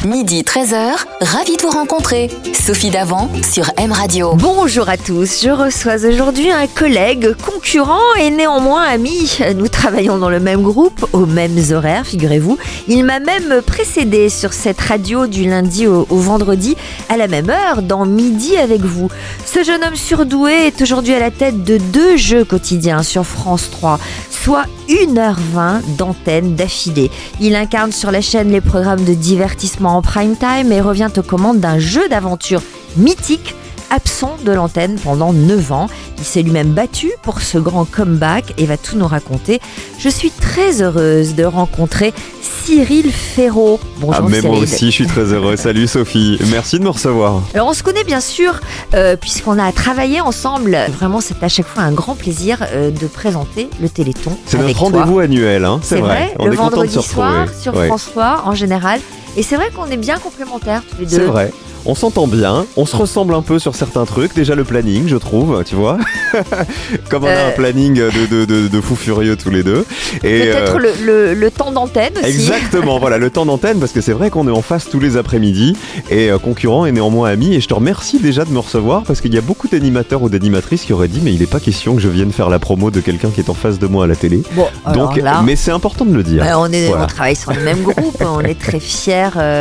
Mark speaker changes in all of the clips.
Speaker 1: Midi 13h, ravi de vous rencontrer. Sophie Davant sur M Radio.
Speaker 2: Bonjour à tous, je reçois aujourd'hui un collègue, concurrent et néanmoins ami. Nous travaillons dans le même groupe, aux mêmes horaires, figurez-vous. Il m'a même précédé sur cette radio du lundi au vendredi, à la même heure, dans Midi avec vous. Ce jeune homme surdoué est aujourd'hui à la tête de 2 jeux quotidiens sur France 3, soit 1h20 d'antenne d'affilée. Il incarne sur la chaîne les programmes de divertissement en prime time et revient aux commandes d'un jeu d'aventure mythique, absent de l'antenne pendant 9 ans. Il s'est lui-même battu pour ce grand comeback et va tout nous raconter. Je suis très heureuse de rencontrer Cyril Ferraud. Bonjour
Speaker 3: mais
Speaker 2: Cyril.
Speaker 3: moi aussi je suis très heureux. Salut Sophie, merci de me recevoir.
Speaker 2: Alors on se connaît bien sûr puisqu'on a travaillé ensemble. Vraiment c'est à chaque fois un grand plaisir de présenter le Téléthon.
Speaker 3: C'est
Speaker 2: avec
Speaker 3: notre rendez-vous annuel, hein, c'est vrai. On
Speaker 2: le
Speaker 3: est content de
Speaker 2: vendredi
Speaker 3: se retrouver.
Speaker 2: soir sur France 3 en général. Et c'est vrai qu'on est bien complémentaires tous les deux.
Speaker 3: C'est vrai. On s'entend bien, on se ressemble un peu sur certains trucs. Déjà le planning, je trouve, tu vois. Comme on a un planning de fous furieux tous les deux. Et
Speaker 2: peut-être le temps d'antenne aussi.
Speaker 3: Exactement, voilà, le temps d'antenne, parce que c'est vrai qu'on est en face tous les après-midi. Et concurrent et néanmoins ami. Et je te remercie déjà de me recevoir, parce qu'il y a beaucoup d'animateurs ou d'animatrices qui auraient dit mais il n'est pas question que je vienne faire la promo de quelqu'un qui est en face de moi à la télé. Bon, donc,
Speaker 2: là,
Speaker 3: mais c'est important de le dire.
Speaker 2: On travaille sur le même groupe, on est très fiers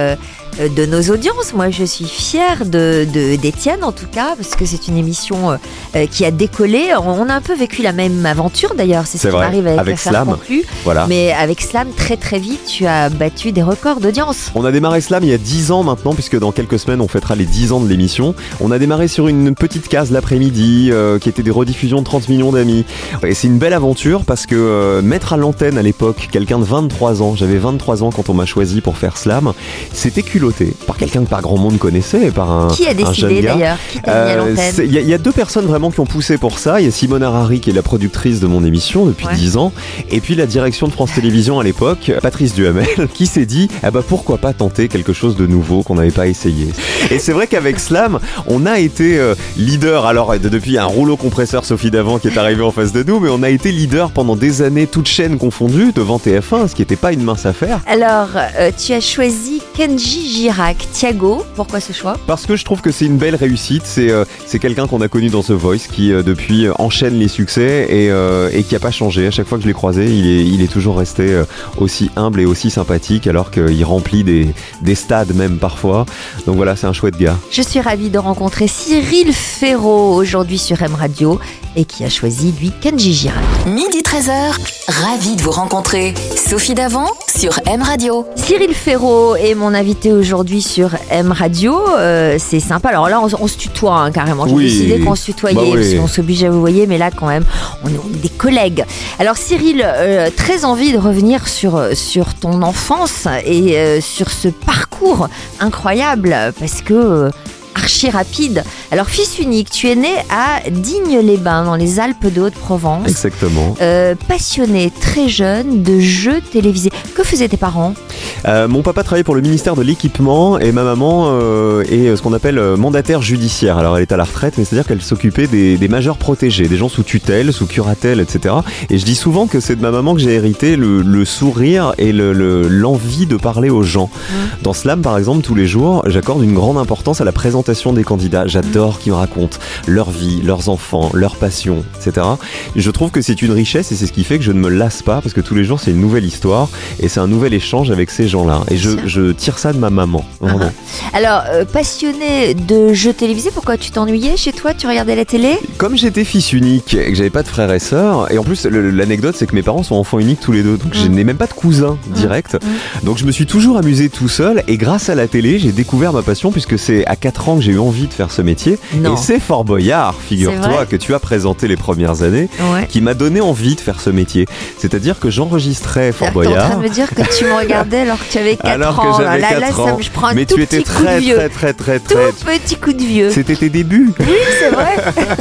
Speaker 2: de nos audiences. Moi je suis fière d'Étienne en tout cas, parce que c'est une émission qui a décollé. On a un peu vécu la même aventure d'ailleurs, c'est ce qui m'arrive avec l'affaire
Speaker 3: Slam.
Speaker 2: Conclue.
Speaker 3: Voilà.
Speaker 2: Mais avec Slam, très très vite tu as battu des records d'audience.
Speaker 3: On a démarré Slam il y a 10 ans maintenant, puisque dans quelques semaines on fêtera les 10 ans de l'émission. On a démarré sur une petite case l'après-midi qui était des rediffusions de 30 millions d'amis. Et c'est une belle aventure parce que mettre à l'antenne à l'époque quelqu'un de 23 ans, j'avais 23 ans quand on m'a choisi pour faire Slam, c'était culotté par quelqu'un que pas grand monde connaissait, par un
Speaker 2: Qui a décidé d'ailleurs? Qui t'a mis à l'antenne?
Speaker 3: Il y a 2 personnes vraiment qui ont poussé pour ça. Il y a Simone Harari qui est la productrice de mon émission depuis 10 ans, et puis la direction de France Télévisions à l'époque, Patrice Duhamel, qui s'est dit pourquoi pas tenter quelque chose de nouveau qu'on n'avait pas essayé. Et c'est vrai qu'avec Slam, on a été leader, alors depuis un rouleau compresseur Sophie Davant qui est arrivé en face de nous, mais on a été leader pendant des années, toutes chaînes confondues, devant TF1, ce qui n'était pas une mince affaire.
Speaker 2: Alors, tu as choisi Kenji Girac, Thiago. Pourquoi ce choix?
Speaker 3: Parce que je trouve que c'est une belle réussite. C'est quelqu'un qu'on a connu dans The Voice qui depuis enchaîne les succès et qui n'a pas changé. À chaque fois que je l'ai croisé, il est toujours resté aussi humble et aussi sympathique, alors qu'il remplit des stades même parfois. Donc voilà, c'est un chouette gars.
Speaker 2: Je suis ravie de rencontrer Cyril Ferraud aujourd'hui sur M Radio et qui a choisi lui Kenji Girac.
Speaker 1: Midi 13h, ravi de vous rencontrer. Sophie Davant sur M Radio.
Speaker 2: Cyril Ferraud est mon invité aujourd'hui sur M Radio. C'est sympa. Alors là, on se tutoie carrément. J'ai décidé qu'on se tutoyait parce qu'on s'oblige à vous voyez, mais là quand même, on est des collègues. Alors Cyril, très envie de revenir sur ton enfance et sur ce parcours incroyable parce que archi rapide. Alors fils unique, tu es né à Digne-les-Bains dans les Alpes de Haute-Provence.
Speaker 3: Exactement.
Speaker 2: Passionné très jeune de jeux télévisés. Que faisaient tes parents?
Speaker 3: Mon papa travaillait pour le ministère de l'équipement et ma maman est ce qu'on appelle mandataire judiciaire. Alors elle est à la retraite, mais c'est-à-dire qu'elle s'occupait des majeurs protégés, des gens sous tutelle, sous curatelle, etc. Et je dis souvent que c'est de ma maman que j'ai hérité le sourire et l'envie de parler aux gens. Dans Slam par exemple, tous les jours, j'accorde une grande importance à la présentation des candidats. J'adore qu'ils me racontent leur vie, leurs enfants, leurs passions, etc. Je trouve que c'est une richesse et c'est ce qui fait que je ne me lasse pas parce que tous les jours c'est une nouvelle histoire et c'est un nouvel échange avec ces gens-là. Et je tire ça de ma maman, vraiment.
Speaker 2: Alors, passionné de jeux télévisés, pourquoi tu t'ennuyais chez toi? Tu regardais la télé?
Speaker 3: Comme j'étais fils unique et que j'avais pas de frères et sœurs, et en plus l'anecdote c'est que mes parents sont enfants uniques tous les deux, donc je n'ai même pas de cousin direct. Donc je me suis toujours amusé tout seul et grâce à la télé j'ai découvert ma passion puisque c'est à 4 ans que j'ai eu envie de faire ce métier.
Speaker 2: Non.
Speaker 3: Et c'est Fort Boyard, figure-toi, que tu as présenté les premières années, qui m'a donné envie de faire ce métier. C'est-à-dire que j'enregistrais Fort Boyard.
Speaker 2: Tu es en train de me dire que tu me regardais alors que tu avais 4 ans.
Speaker 3: Alors que j'avais 4 ans.
Speaker 2: Je prends un
Speaker 3: mais
Speaker 2: tout
Speaker 3: tu étais
Speaker 2: petit coup de vieux.
Speaker 3: très
Speaker 2: Tout petit coup de vieux.
Speaker 3: C'était tes débuts.
Speaker 2: Oui, c'est vrai.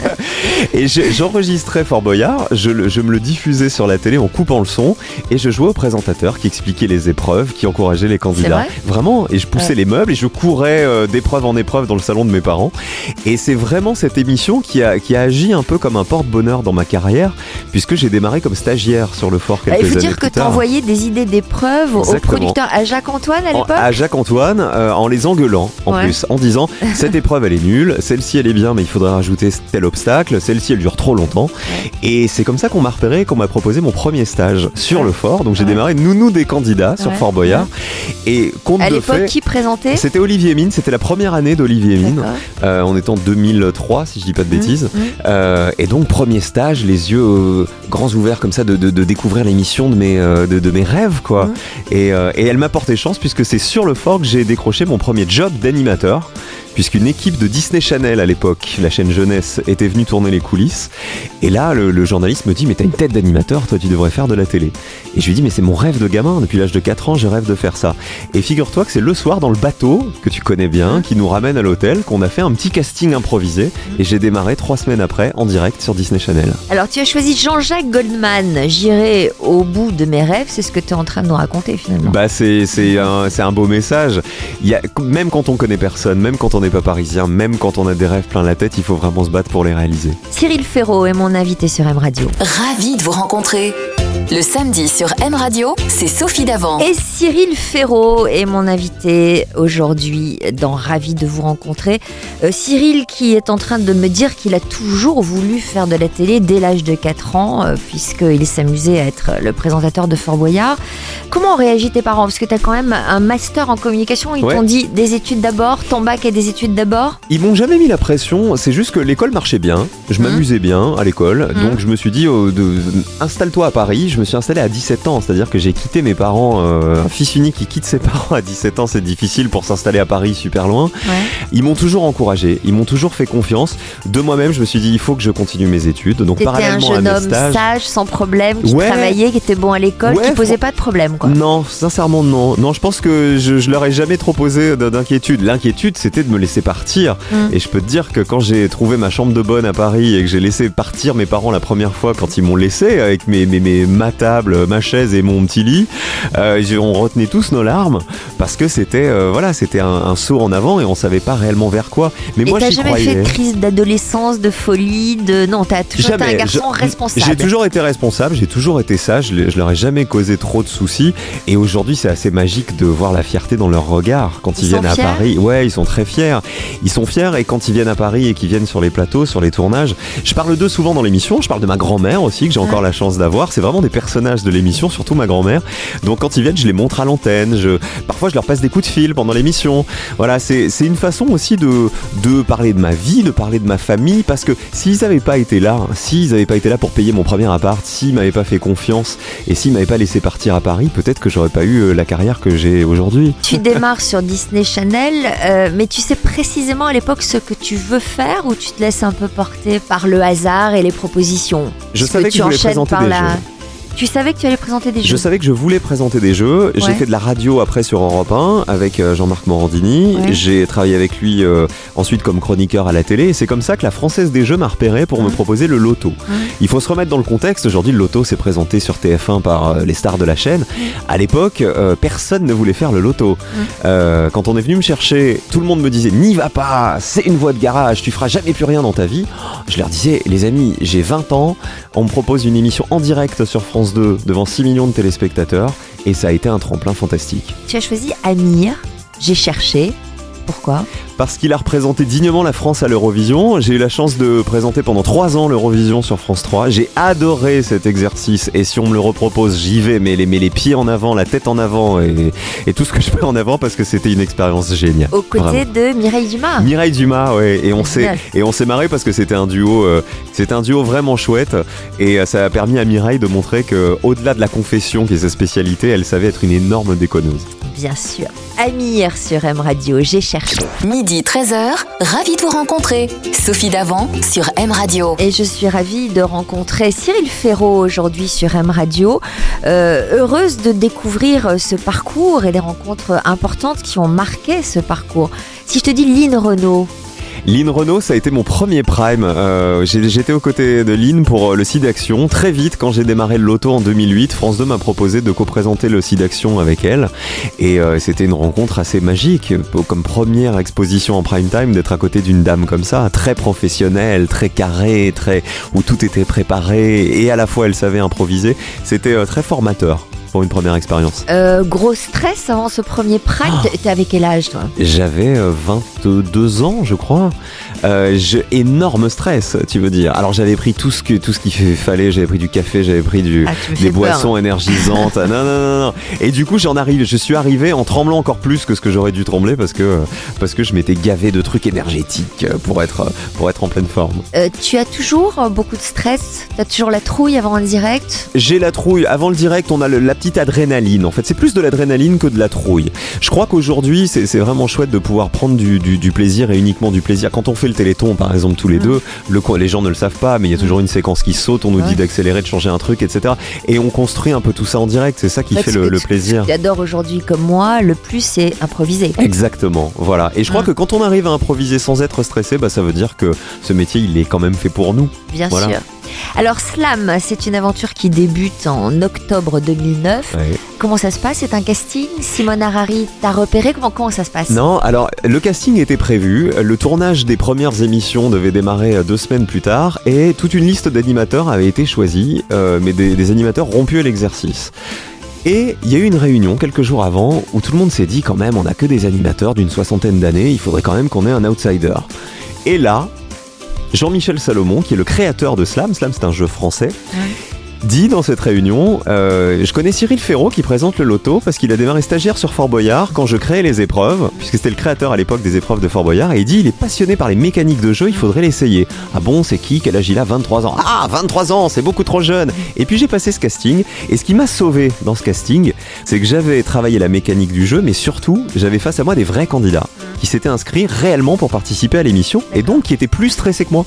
Speaker 3: Et j'enregistrais Fort Boyard, je me le diffusais sur la télé en coupant le son et je jouais au présentateur qui expliquait les épreuves, qui encourageait les candidats.
Speaker 2: C'est vrai.
Speaker 3: Vraiment, et je poussais les meubles et je courais d'épreuve en épreuve dans le salon de mes parents. Et c'est vraiment cette émission qui a agi un peu comme un porte-bonheur dans ma carrière, puisque j'ai démarré comme stagiaire sur le fort quelques années plus tard.
Speaker 2: Il faut dire que tu envoyais des idées d'épreuves au producteur, à Jacques-Antoine à l'époque.
Speaker 3: À Jacques-Antoine, en les engueulant en plus, en disant cette épreuve elle est nulle, celle-ci elle est bien mais il faudrait rajouter tel obstacle, celle-ci elle dure trop longtemps. Et c'est comme ça qu'on m'a repéré, qu'on m'a proposé mon premier stage sur le fort. Donc j'ai démarré nounou des candidats sur Fort Boyard. Et compte
Speaker 2: à
Speaker 3: de
Speaker 2: l'époque,
Speaker 3: fait,
Speaker 2: qui présentait ?
Speaker 3: C'était Olivier Mine, c'était la première année d'Olivier Mine. On était en 2003 si je dis pas de bêtises. Et donc premier stage, les yeux grands ouverts comme ça de découvrir l'émission de mes rêves quoi. Et elle m'a porté chance puisque c'est sur le fort que j'ai décroché mon premier job d'animateur. Puisqu'une équipe de Disney Channel à l'époque, la chaîne jeunesse, était venue tourner les coulisses. Et là, le journaliste me dit « Mais t'as une tête d'animateur, toi tu devrais faire de la télé. » Et je lui dis « Mais c'est mon rêve de gamin, depuis l'âge de 4 ans, je rêve de faire ça. » Et figure-toi que c'est le soir dans le bateau, que tu connais bien, qui nous ramène à l'hôtel, qu'on a fait un petit casting improvisé. Et j'ai démarré 3 semaines après, en direct sur Disney Channel.
Speaker 2: Alors tu as choisi Jean-Jacques Goldman, j'irai au bout de mes rêves, c'est ce que tu es en train de nous raconter finalement.
Speaker 3: Bah c'est un beau message. Même quand on connaît personne, même quand on n'est pas parisien, même quand on a des rêves plein la tête, il faut vraiment se battre pour les réaliser.
Speaker 2: Cyril Ferraud est mon invité sur M Radio.
Speaker 1: Ravi de vous rencontrer. Le samedi sur M Radio, c'est Sophie Davant.
Speaker 2: Et Cyril Ferraud est mon invité aujourd'hui dans Ravi de vous rencontrer. Cyril qui est en train de me dire qu'il a toujours voulu faire de la télé dès l'âge de 4 ans, puisqu'il s'amusait à être le présentateur de Fort Boyard. Comment ont réagi tes parents ? Parce que tu as quand même un master en communication. Ils t'ont dit des études d'abord, ton bac et des études d'abord ?
Speaker 3: Ils m'ont jamais mis la pression. C'est juste que l'école marchait bien. Je m'amusais bien à l'école. Donc je me suis dit, installe-toi à Paris. Je me suis installé à 17 ans. C'est-à-dire que j'ai quitté mes parents. Un fils unique qui quitte ses parents à 17 ans, c'est difficile pour s'installer à Paris super loin. Ils m'ont toujours encouragé. Ils m'ont toujours fait confiance. De moi-même, je me suis dit, il faut que je continue mes études. Donc
Speaker 2: t'étais
Speaker 3: parallèlement
Speaker 2: un jeune
Speaker 3: à mes
Speaker 2: homme
Speaker 3: stages,
Speaker 2: sage, sans problème, qui travaillait, qui était bon à l'école, qui posait pas de problème quoi.
Speaker 3: Non, sincèrement non. Non, je pense que je leur ai jamais trop posé d'inquiétude. L'inquiétude, c'était de me laisser partir. Et je peux te dire que quand j'ai trouvé ma chambre de bonne à Paris et que j'ai laissé partir mes parents la première fois quand ils m'ont laissé avec ma table, ma chaise et mon petit lit, on retenait tous nos larmes parce que c'était c'était un saut en avant et on savait pas réellement vers quoi. Mais moi, j'y croyais.
Speaker 2: T'as jamais fait de crise d'adolescence, de folie, non, t'as toujours été un garçon responsable.
Speaker 3: J'ai toujours été responsable, j'ai toujours été sage, je leur ai jamais causé trop de soucis. Et aujourd'hui, c'est assez magique de voir la fierté dans leur regard quand ils viennent à Paris. Ouais, ils sont très fiers. Ils sont fiers et quand ils viennent à Paris et qu'ils viennent sur les plateaux, sur les tournages, je parle d'eux souvent dans l'émission. Je parle de ma grand-mère aussi, que j'ai encore la chance d'avoir. C'est vraiment des personnages de l'émission, surtout ma grand-mère. Donc quand ils viennent, je les montre à l'antenne. Parfois, je leur passe des coups de fil pendant l'émission. Voilà, c'est une façon aussi de parler de ma vie, de parler de ma famille, parce que s'ils n'avaient pas été là pour payer mon premier appart, s'ils m'avaient pas fait confiance et s'ils m'avaient pas laissé partir à Paris, peut-être que j'aurais pas eu la carrière que j'ai aujourd'hui.
Speaker 2: Tu démarres sur Disney Channel, mais tu sais précisément à l'époque ce que tu veux faire ou tu te laisses un peu porter par le hasard et les propositions ?
Speaker 3: Je savais que je voulais présenter des jeux.
Speaker 2: Tu savais que tu allais présenter des jeux ?
Speaker 3: Je savais que je voulais présenter des jeux. J'ai fait de la radio après sur Europe 1 avec Jean-Marc Morandini. J'ai travaillé avec lui ensuite comme chroniqueur à la télé. Et c'est comme ça que la Française des Jeux m'a repéré pour me proposer le loto. Il faut se remettre dans le contexte. Aujourd'hui, le loto s'est présenté sur TF1 par les stars de la chaîne. À l'époque, personne ne voulait faire le loto. Quand on est venu me chercher, tout le monde me disait « N'y va pas, c'est une voie de garage, tu feras jamais plus rien dans ta vie ». Je leur disais « Les amis, j'ai 20 ans, on me propose une émission en direct sur France 2 devant 6 millions de téléspectateurs et ça a été un tremplin fantastique. »
Speaker 2: Tu as choisi Amir, j'ai cherché. Pourquoi ?
Speaker 3: Parce qu'il a représenté dignement la France à l'Eurovision. J'ai eu la chance de présenter pendant 3 ans l'Eurovision sur France 3. J'ai adoré cet exercice et si on me le repropose, j'y vais, mais les pieds en avant, la tête en avant et tout ce que je peux en avant parce que c'était une expérience géniale.
Speaker 2: Aux côtés de Mireille Dumas.
Speaker 3: Mireille Dumas, ouais. Et on s'est marré parce que c'était un duo vraiment chouette et ça a permis à Mireille de montrer que au-delà de la confession qui est sa spécialité, elle savait être une énorme déconneuse.
Speaker 2: Bien sûr. Amir sur M Radio, j'ai cherché.
Speaker 1: Midi 13h, ravi de vous rencontrer. Sophie Davant sur M Radio.
Speaker 2: Et je suis ravie de rencontrer Cyril Ferraud aujourd'hui sur M Radio. Heureuse de découvrir ce parcours et les rencontres importantes qui ont marqué ce parcours. Si je te dis Line Renaud.
Speaker 3: Lynn Renaud, ça a été mon premier prime. J'étais aux côtés de Lynn pour le SIDAction. Très vite, quand j'ai démarré le loto en 2008, France 2 m'a proposé de co-présenter le SIDAction avec elle. Et c'était une rencontre assez magique. Comme première exposition en prime time, d'être à côté d'une dame comme ça, très professionnelle, très carrée, où tout était préparé et à la fois elle savait improviser. C'était très formateur pour une première expérience.
Speaker 2: Gros stress avant ce premier prime. T'es avec quel âge, toi?
Speaker 3: J'avais 22 ans, je crois. Énorme stress, tu veux dire. Alors j'avais pris tout ce qu'il fallait. J'avais pris du café, j'avais pris des boissons énergisantes. Non. Et du coup, je suis arrivé en tremblant encore plus que ce que j'aurais dû trembler parce que je m'étais gavé de trucs énergétiques pour être en pleine forme.
Speaker 2: Tu as toujours beaucoup de stress? T'as toujours la trouille avant le direct?
Speaker 3: J'ai la trouille. Avant le direct, on a la petite adrénaline. En fait, c'est plus de l'adrénaline que de la trouille. Je crois qu'aujourd'hui, c'est vraiment chouette de pouvoir prendre du plaisir et uniquement du plaisir. Quand on fait le Téléthon, par exemple, tous les deux, les gens ne le savent pas, mais il y a toujours une séquence qui saute, on nous dit d'accélérer, de changer un truc, etc. Et on construit un peu tout ça en direct. C'est ça qui fait le plaisir.
Speaker 2: Ce que j'adore aujourd'hui comme moi, le plus, c'est improviser.
Speaker 3: Exactement, voilà. Et je crois que quand on arrive à improviser sans être stressé, ça veut dire que ce métier, il est quand même fait pour nous.
Speaker 2: Bien sûr. Alors Slam, c'est une aventure qui débute en octobre 2009.
Speaker 3: Ouais.
Speaker 2: Comment ça se passe? C'est un casting? Simone Harari t'a repéré? Comment ça se passe?
Speaker 3: Non, alors le casting était prévu. Le tournage des premières émissions devait démarrer 2 semaines plus tard et toute une liste d'animateurs avait été choisie, mais des animateurs rompus à l'exercice. Et il y a eu une réunion quelques jours avant où tout le monde s'est dit quand même, on n'a que des animateurs d'une 60aine d'années, il faudrait quand même qu'on ait un outsider. Et là, Jean-Michel Salomon, qui est le créateur de Slam, c'est un jeu français, dit dans cette réunion, je connais Cyril Ferraud qui présente le loto parce qu'il a démarré stagiaire sur Fort Boyard quand je créais les épreuves, puisque c'était le créateur à l'époque des épreuves de Fort Boyard, et il dit il est passionné par les mécaniques de jeu, il faudrait l'essayer. Ah bon, c'est qui? Quel âge il a? 23 ans. Ah, 23 ans, c'est beaucoup trop jeune. Et puis j'ai passé ce casting, et ce qui m'a sauvé dans ce casting, c'est que j'avais travaillé la mécanique du jeu, mais surtout, j'avais face à moi des vrais candidats qui s'étaient inscrits réellement pour participer à l'émission, et donc qui étaient plus stressés que moi.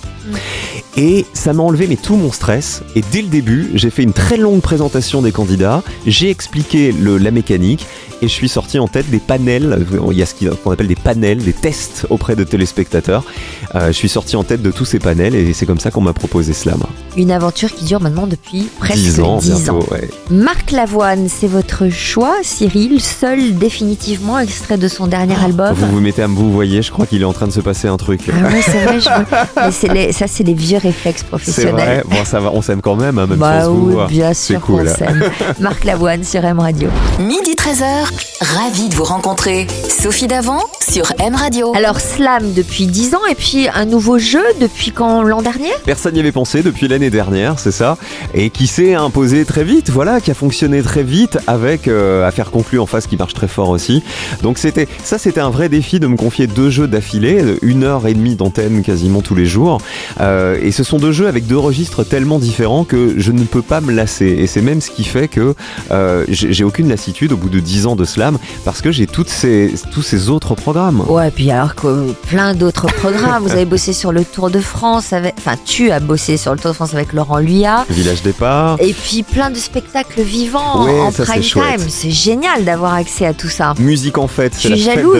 Speaker 3: Et ça m'a enlevé tout mon stress, et dès le début, j'ai fait une très longue présentation des candidats, j'ai expliqué la mécanique, et je suis sorti en tête des panels. Il y a ce qu'on appelle des panels, des tests auprès de téléspectateurs. Je suis sorti en tête de tous ces panels, et c'est comme ça qu'on m'a proposé Slam.
Speaker 2: Une aventure qui dure maintenant depuis presque
Speaker 3: 10 ans. Ouais.
Speaker 2: Marc Lavoine, c'est votre choix, Cyril, seul définitivement, extrait de son dernier album.
Speaker 3: Vous mettez à me vous voyez, je crois qu'il est en train de se passer un truc.
Speaker 2: Ah ouais, c'est vrai, mais ça c'est les vieux réflexes professionnels.
Speaker 3: C'est vrai, bon ça va, on s'aime quand même, même
Speaker 2: bah
Speaker 3: si on se voit.
Speaker 2: Bien sûr
Speaker 3: cool.
Speaker 2: qu'on s'aime. Marc Lavoine sur M Radio.
Speaker 1: Midi 13h, ravi de vous rencontrer. Sophie Davant sur M Radio.
Speaker 2: Alors Slam depuis 10 ans et puis un nouveau jeu depuis quand, l'an dernier? Personne
Speaker 3: n'y avait pensé depuis l'année dernière, c'est ça, et qui s'est imposé très vite, voilà, qui a fonctionné très vite avec Affaires conclues en face qui marche très fort aussi. Donc c'était un vrai défi de me confier 2 jeux d'affilée, 1h30 d'antenne quasiment tous les jours. Et ce sont 2 jeux avec 2 registres tellement différents que je ne peux pas me lasser. Et c'est même ce qui fait que j'ai aucune lassitude au bout de 10 ans de Slam, parce que j'ai tous ces autres programmes.
Speaker 2: Ouais, puis alors que plein d'autres programmes. Vous avez bossé sur le Tour de France, tu as bossé sur le Tour de France avec Laurent Luyat.
Speaker 3: Village Départ.
Speaker 2: Et puis plein de spectacles vivants en prime time. C'est génial d'avoir accès à tout ça.
Speaker 3: Musique en fête, c'est la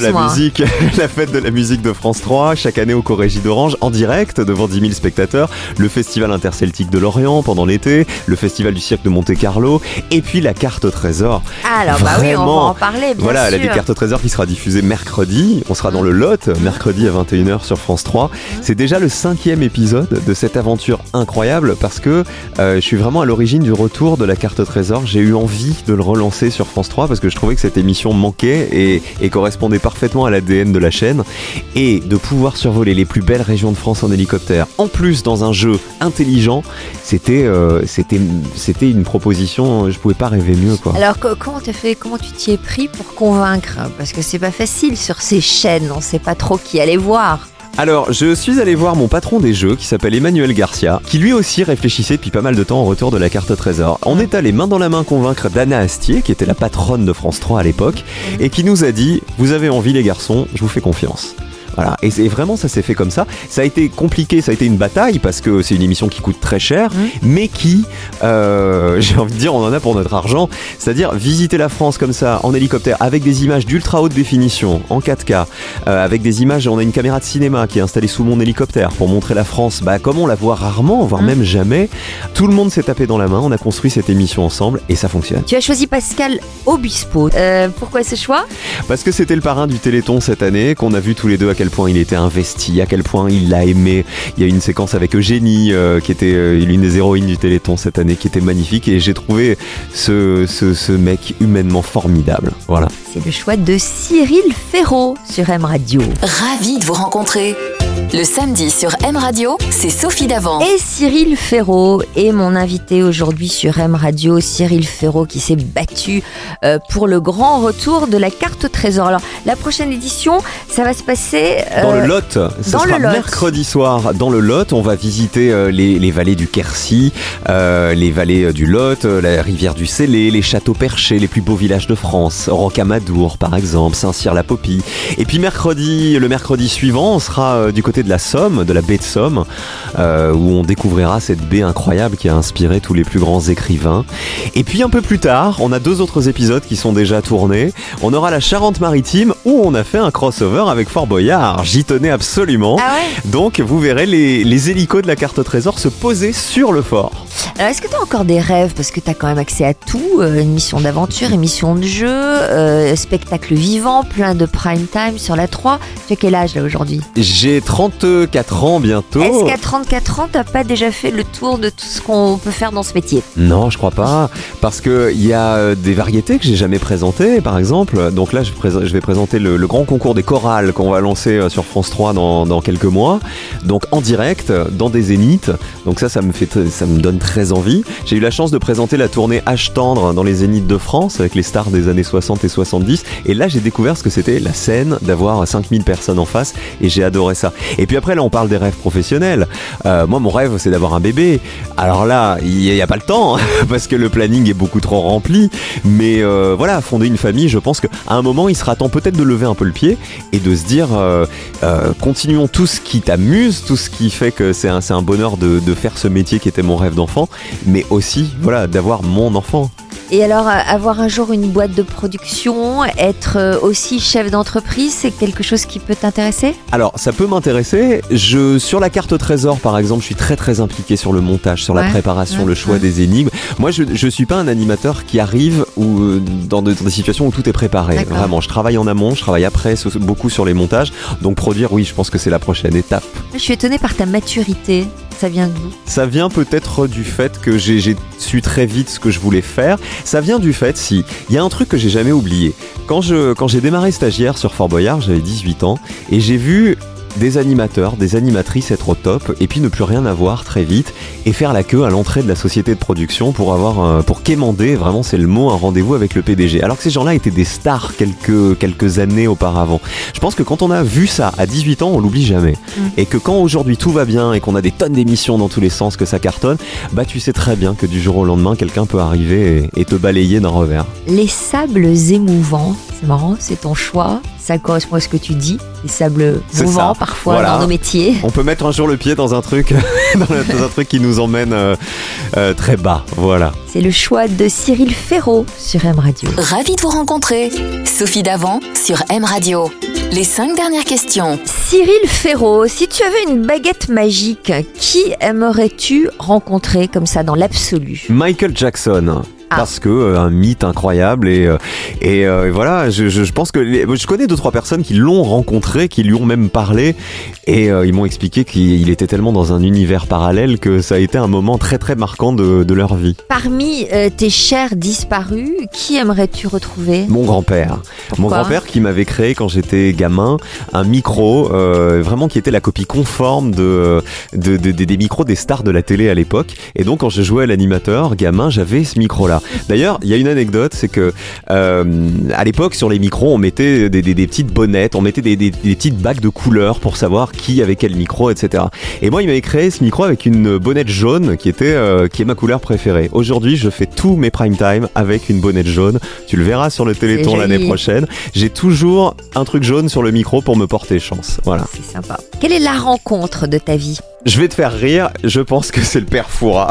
Speaker 3: fête de la musique de France 3, chaque année au Corégie d'Orange, en direct devant 10 000 spectateurs, le festival interceltique de Lorient pendant l'été, le festival du cirque de Monte-Carlo, et puis la carte au trésor.
Speaker 2: Alors oui, on va en parler, bien
Speaker 3: voilà,
Speaker 2: sûr.
Speaker 3: La carte au trésor qui sera diffusée mercredi, on sera dans le Lot, mercredi à 21h sur France 3. C'est déjà le 5e épisode de cette aventure incroyable, parce que je suis vraiment à l'origine du retour de la carte au trésor. J'ai eu envie de le relancer sur France 3 parce que je trouvais que cette émission manquait et correspondait parfaitement à l'ADN de la chaîne, et de pouvoir survoler les plus belles régions de France en hélicoptère, en plus dans un jeu intelligent, c'était une proposition, je pouvais pas rêver mieux, quoi.
Speaker 2: Alors comment tu t'y es pris pour convaincre? Parce que c'est pas facile sur ces chaînes, on sait pas trop qui aller voir.
Speaker 3: Alors, je suis allé voir mon patron des jeux qui s'appelle Emmanuel Garcia, qui lui aussi réfléchissait depuis pas mal de temps au retour de la carte au trésor. On est allé main dans la main convaincre Dana Astier, qui était la patronne de France 3 à l'époque, et qui nous a dit « Vous avez envie les garçons, je vous fais confiance ». Voilà. Et vraiment, ça s'est fait comme ça. Ça a été compliqué, ça a été une bataille parce que c'est une émission qui coûte très cher, mais qui, j'ai envie de dire, on en a pour notre argent. C'est-à-dire visiter la France comme ça, en hélicoptère, avec des images d'ultra haute définition, en 4K, avec des images, on a une caméra de cinéma qui est installée sous mon hélicoptère pour montrer la France, comme on la voit rarement, voire même jamais. Tout le monde s'est tapé dans la main, on a construit cette émission ensemble et ça fonctionne.
Speaker 2: Tu as choisi Pascal Obispo. Pourquoi ce choix ?
Speaker 3: Parce que c'était le parrain du Téléthon cette année, qu'on a vu tous les deux à quel point il était investi, à quel point il l'a aimé. Il y a une séquence avec Eugénie, qui était l'une des héroïnes du Téléthon cette année, qui était magnifique, et j'ai trouvé ce mec humainement formidable. Voilà.
Speaker 2: C'est le choix de Cyril Ferraud sur M Radio.
Speaker 1: Ravi de vous rencontrer. Le samedi sur M Radio, c'est Sophie Davant.
Speaker 2: Et Cyril Ferraud est mon invité aujourd'hui sur M Radio. Cyril Ferraud qui s'est battu pour le grand retour de la carte trésor. Alors, la prochaine édition, ça va se passer...
Speaker 3: dans le Lot. Ça sera mercredi soir. Dans le Lot, on va visiter les vallées du Quercy, les vallées du Lot, la rivière du Célé, les châteaux perchés, les plus beaux villages de France. Rocamadour, par exemple, Saint-Cyr-la-Popie. Et puis le mercredi suivant, on sera du côté de la Somme, de la baie de Somme, où on découvrira cette baie incroyable qui a inspiré tous les plus grands écrivains. Et puis un peu plus tard, on a 2 autres épisodes qui sont déjà tournés. On aura la Charente-Maritime où on a fait un crossover avec Fort Boyard. J'y tenais absolument.
Speaker 2: Ah ouais.
Speaker 3: Donc vous verrez les hélicos de la carte trésor se poser sur le fort.
Speaker 2: Alors, est-ce que tu as encore des rêves ? Parce que tu as quand même accès à tout, émission d'aventure, émission de jeu, spectacle vivant, plein de prime time sur la 3. Tu as quel âge là aujourd'hui ?
Speaker 3: J'ai 34 ans bientôt.
Speaker 2: Est-ce qu'à 34 ans, tu n'as pas déjà fait le tour de tout ce qu'on peut faire dans ce métier ?
Speaker 3: Non, je crois pas. Parce qu'il y a des variétés que j'ai jamais présentées, par exemple. Donc là, je vais présenter le grand concours des chorales qu'on va lancer sur France 3 dans quelques mois. Donc en direct, dans des zéniths. Donc ça me donne très envie. J'ai eu la chance de présenter la tournée Âge tendre dans les zéniths de France avec les stars des années 60 et 70. Et là, j'ai découvert ce que c'était la scène, d'avoir 5000 personnes en face. Et j'ai adoré ça. Et puis après, là, on parle des rêves professionnels. Moi, mon rêve, c'est d'avoir un bébé. Alors là, il n'y a pas le temps, parce que le planning est beaucoup trop rempli. Mais voilà, fonder une famille, je pense qu'à un moment, il sera temps peut-être de lever un peu le pied et de se dire, continuons tout ce qui t'amuse, tout ce qui fait que c'est un bonheur de faire ce métier qui était mon rêve d'enfant, mais aussi, voilà, d'avoir mon enfant.
Speaker 2: Et alors, avoir un jour une boîte de production, être aussi chef d'entreprise, c'est quelque chose qui peut t'intéresser ?
Speaker 3: Alors, ça peut m'intéresser. Sur la carte trésor, par exemple, je suis très très impliqué sur le montage, sur la préparation, le choix des énigmes. Moi, je suis pas un animateur qui arrive dans des situations où tout est préparé.
Speaker 2: D'accord.
Speaker 3: Vraiment, je travaille en amont, je travaille après beaucoup sur les montages. Donc produire, oui, je pense que c'est la prochaine étape.
Speaker 2: Je suis étonnée par ta maturité. Ça vient d'où ?
Speaker 3: Ça vient peut-être du fait que j'ai su très vite ce que je voulais faire. Ça vient du fait, il y a un truc que j'ai jamais oublié. Quand j'ai démarré stagiaire sur Fort Boyard, j'avais 18 ans, et j'ai vu des animateurs, des animatrices être au top, et puis ne plus rien avoir très vite, et faire la queue à l'entrée de la société de production pour quémander, vraiment c'est le mot, un rendez-vous avec le PDG. Alors que ces gens-là étaient des stars quelques années auparavant. Je pense que quand on a vu ça à 18 ans, on l'oublie jamais. Et que quand aujourd'hui tout va bien, et qu'on a des tonnes d'émissions dans tous les sens, que ça cartonne, tu sais très bien que du jour au lendemain, quelqu'un peut arriver et te balayer d'un revers.
Speaker 2: Les sables émouvants, c'est marrant, c'est ton choix. Ça correspond à ce que tu dis, les sables mouvants parfois dans nos métiers.
Speaker 3: On peut mettre un jour le pied dans un truc, dans un truc qui nous emmène très bas, voilà.
Speaker 2: C'est le choix de Cyril Ferraud sur M Radio.
Speaker 1: Ravi de vous rencontrer. Sophie Davant sur M Radio. Les 5 dernières questions.
Speaker 2: Cyril Ferraud, si tu avais une baguette magique, qui aimerais-tu rencontrer comme ça dans l'absolu ?
Speaker 3: Michael Jackson. Parce que un mythe incroyable et voilà, je pense que je connais 2-3 personnes qui l'ont rencontré, qui lui ont même parlé et ils m'ont expliqué qu'il était tellement dans un univers parallèle que ça a été un moment très très marquant de leur vie.
Speaker 2: Parmi tes chers disparus, qui aimerais-tu retrouver ?
Speaker 3: Mon grand-père.
Speaker 2: Pourquoi ?
Speaker 3: Mon grand-père qui m'avait créé quand j'étais gamin un micro vraiment qui était la copie conforme des micros des stars de la télé à l'époque, et donc quand je jouais à l'animateur gamin, j'avais ce micro là. Voilà. D'ailleurs, il y a une anecdote, c'est que à l'époque, sur les micros, on mettait des petites bonnettes, on mettait des petites bagues de couleurs pour savoir qui avait quel micro, etc. Et moi, il m'avait créé ce micro avec une bonnette jaune qui est ma couleur préférée. Aujourd'hui, je fais tous mes prime time avec une bonnette jaune. Tu le verras sur le Téléthon l'année prochaine. J'ai toujours un truc jaune sur le micro pour me porter chance. Voilà.
Speaker 2: C'est sympa. Quelle est la rencontre de ta vie ?
Speaker 3: Je vais te faire rire, je pense que c'est le père Fouras.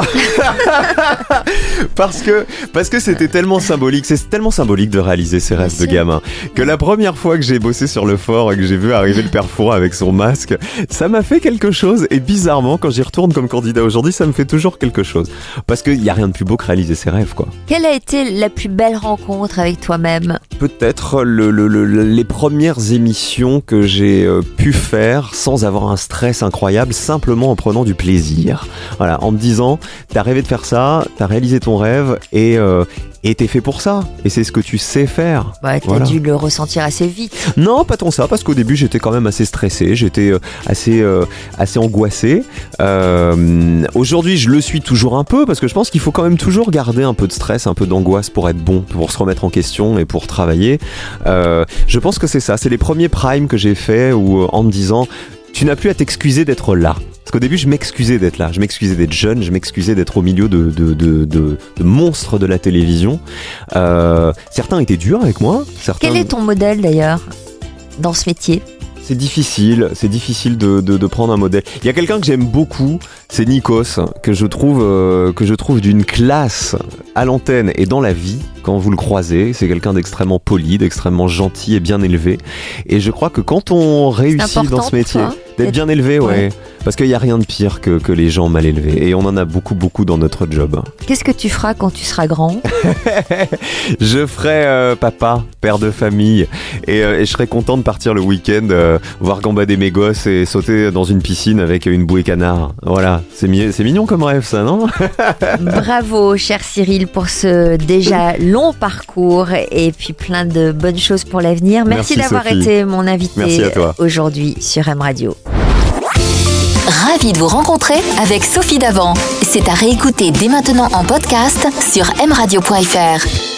Speaker 3: parce que c'était tellement symbolique, c'est tellement symbolique de réaliser ses rêves de gamin, que la première fois que j'ai bossé sur le fort et que j'ai vu arriver le père Fouras avec son masque, ça m'a fait quelque chose, et bizarrement, quand j'y retourne comme candidat aujourd'hui, ça me fait toujours quelque chose. Parce qu'il n'y a rien de plus beau que réaliser ses rêves, quoi.
Speaker 2: Quelle a été la plus belle rencontre avec toi-même ?
Speaker 3: Peut-être les premières émissions que j'ai pu faire sans avoir un stress incroyable, simplement en prenant du plaisir. Voilà, en me disant, t'as rêvé de faire ça, t'as réalisé ton rêve et t'es fait pour ça. Et c'est ce que tu sais faire.
Speaker 2: Ouais, t'as dû le ressentir assez vite.
Speaker 3: Non, pas tant ça, parce qu'au début j'étais quand même assez stressé, j'étais assez angoissé. Aujourd'hui je le suis toujours un peu, parce que je pense qu'il faut quand même toujours garder un peu de stress, un peu d'angoisse pour être bon, pour se remettre en question et pour travailler. Je pense que c'est ça, c'est les premiers primes que j'ai fait où, en me disant, tu n'as plus à t'excuser d'être là. Parce qu'au début, je m'excusais d'être là, je m'excusais d'être jeune, je m'excusais d'être au milieu de monstres de la télévision. Certains étaient durs avec moi.
Speaker 2: Quel est ton modèle d'ailleurs dans ce métier ?
Speaker 3: C'est difficile de prendre un modèle. Il y a quelqu'un que j'aime beaucoup, c'est Nikos, que je trouve d'une classe à l'antenne et dans la vie. Quand vous le croisez, c'est quelqu'un d'extrêmement poli, d'extrêmement gentil et bien élevé. Et je crois que quand on réussit dans ce métier, d'être bien élevé, ouais. Parce qu'il n'y a rien de pire que les gens mal élevés. Et on en a beaucoup dans notre job.
Speaker 2: Qu'est-ce que tu feras quand tu seras grand ?
Speaker 3: Je ferai papa, père de famille. Et je serai content de partir le week-end, voir gambader mes gosses et sauter dans une piscine avec une bouée canard. Voilà, c'est mignon comme rêve ça, non ?
Speaker 2: Bravo, cher Cyril, pour ce déjà long parcours et puis plein de bonnes choses pour l'avenir. Merci d'avoir
Speaker 3: Sophie.
Speaker 2: été mon invité
Speaker 1: aujourd'hui sur M Radio. Ravi de vous rencontrer avec Sophie Davant. C'est à réécouter dès maintenant en podcast sur mradio.fr.